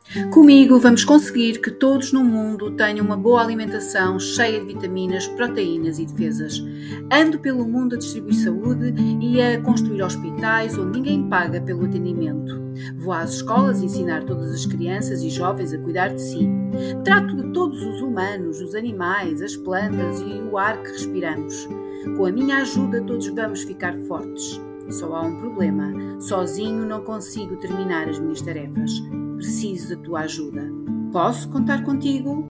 Comigo vamos conseguir que todos no mundo tenham uma boa alimentação cheia de vitaminas, proteínas e defesas. Ando pelo mundo a distribuir saúde e a construir hospitais onde ninguém paga pelo atendimento. Vou às escolas ensinar todas as crianças e jovens a cuidar de si. Trato de todos os humanos, os animais, as plantas e o ar que respiramos. Com a minha ajuda todos vamos ficar fortes. Só há um problema. Sozinho não consigo terminar as minhas tarefas. Preciso da tua ajuda. Posso contar contigo?